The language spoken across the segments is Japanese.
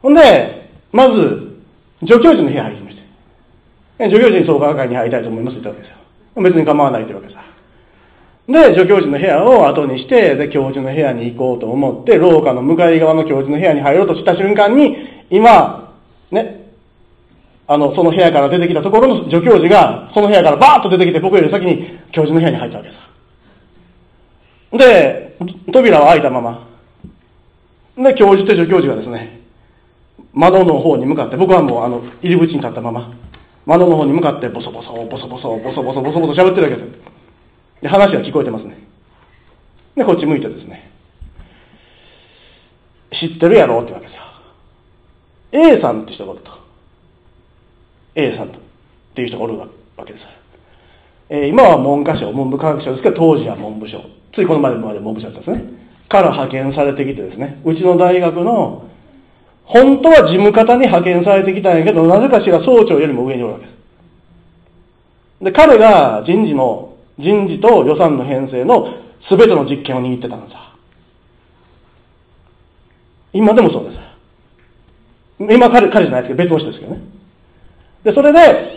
ほんで、まず、助教授の部屋入りまして。助教授に創価学会に入りたいと思いますって言ったわけですよ。別に構わないというわけです。で、助教授の部屋を後にして、で、教授の部屋に行こうと思って、廊下の向かい側の教授の部屋に入ろうとした瞬間に、今、ね、その部屋から出てきたところの助教授が、その部屋からバーッと出てきて、僕より先に教授の部屋に入ったわけです。で、扉は開いたまま。で、教授と助教授がですね、窓の方に向かって、僕はもう入り口に立ったまま、窓の方に向かってボソボソ、ボソボソ、ボソボソ、ボソボソ喋ってるわけです。で、話は聞こえてますね。で、こっち向いてですね、知ってるやろって言うわけですよ。A さんって人がおると。A さんっていう人がおるわけです。今は文科省、文部科学省ですけど、当時は文部省。ついこの前まで文部省だったんですね。から派遣されてきてですね、うちの大学の、本当は事務方に派遣されてきたんやけど、なぜかしら総長よりも上におるわけです。で、彼が人事と予算の編成の全ての実権を握ってたんです。今でもそうです。今彼じゃないですけど、別の人ですけどね。で、それで、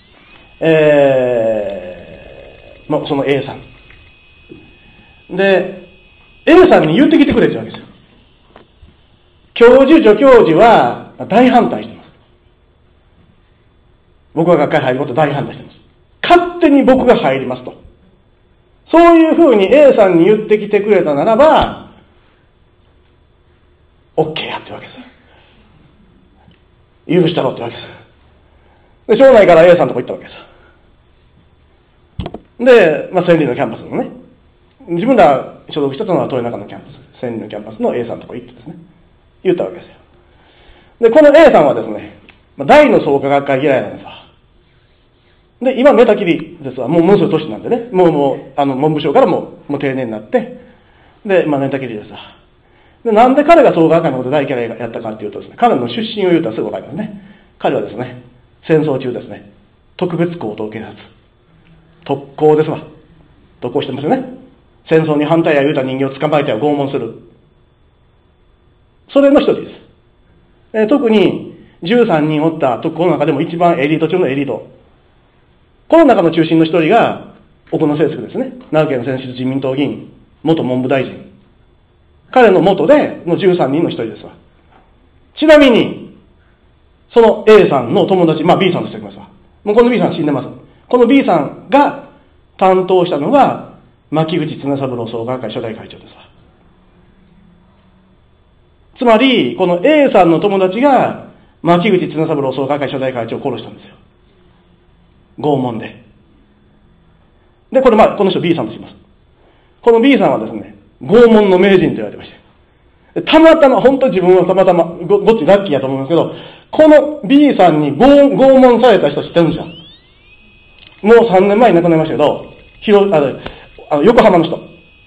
その A さん。で、A さんに言ってきてくれって言うわけですよ。教授、助教授は大反対してます。僕が学会入ること大反対してます。勝手に僕が入りますと。そういうふうに A さんに言ってきてくれたならば、OK やってわけです。許したろってわけです。で、省内から A さんのとこ行ったわけです。で、千里のキャンパスのね、自分ら所属したのは豊中のキャンパス、千里のキャンパスの A さんのとこ行ってですね、言ったわけですよ。で、この A さんはですね、大の創価学会嫌いなんですわ。で、今寝たきりですわ。もうすぐ年なんでね。文部省からもう定年になって、で、寝たきりですわ。で、なんで彼が創価学会のこと大嫌いやったかっていうとですね、彼の出身を言うとすぐわかりますね。彼はですね、戦争中ですね、特別高等警察。特攻ですわ。特攻してますよね。戦争に反対や言うた人間を捕まえては拷問する。それの一人です。特に13人おった特攻の中でも一番エリート中のエリート。この中の中心の一人が奥野清介ですね。奈良県選出自民党議員、元文部大臣。彼の元での13人の一人ですわ。ちなみに、その A さんの友達、B さんとしておきますわ。もうこの B さん死んでます。この B さんが担当したのが、牧口綱三郎創価学会初代会長ですわ。つまり、この A さんの友達が、牧口綱三郎創価学会初代会長を殺したんですよ。拷問で。で、この人 B さんとします。この B さんはですね、拷問の名人と言われてました。たまたま、本当に自分はたまたま、ごっちラッキーやと思うんですけど、この B さんに拷問された人知ってるんですよ。もう3年前に亡くなりましたけど、横浜の人。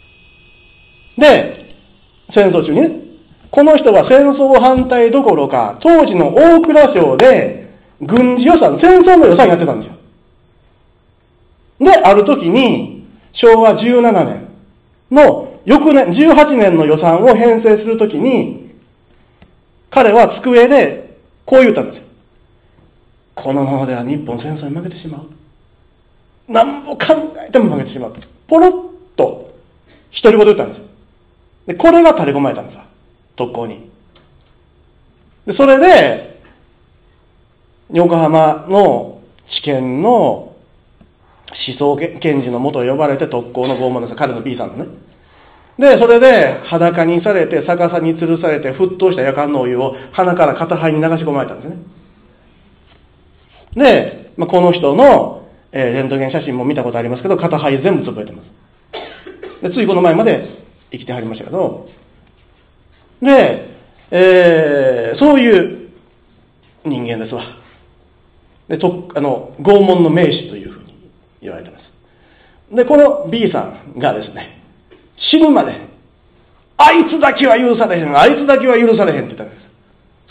で、戦争中にね、この人は戦争反対どころか、当時の大蔵省で、軍事予算、戦争の予算やってたんですよ。で、ある時に、昭和17年の翌年、18年の予算を編成するときに、彼は机でこう言ったんですよ。このままでは日本戦争に負けてしまう。何も考えても負けてしまう。ポロッと、独り言言ったんですよ。で、これが垂れ込まれたんですよ。特攻に。で、それで、横浜の試験の思想検事の元を呼ばれて特攻の拷問です。彼の B さんのね。で、それで裸にされて、逆さに吊るされて、沸騰した夜間のお湯を鼻から片肺に流し込まれたんですね。で、この人の、レントゲン写真も見たことありますけど、片肺全部潰れてます。で、ついこの前まで生きてはりましたけど、で、そういう人間ですわ。で、拷問の名手というふうに言われてます。で、この B さんがですね、死ぬまで、あいつだけは許されへん、あいつだけは許されへんって言ったんです。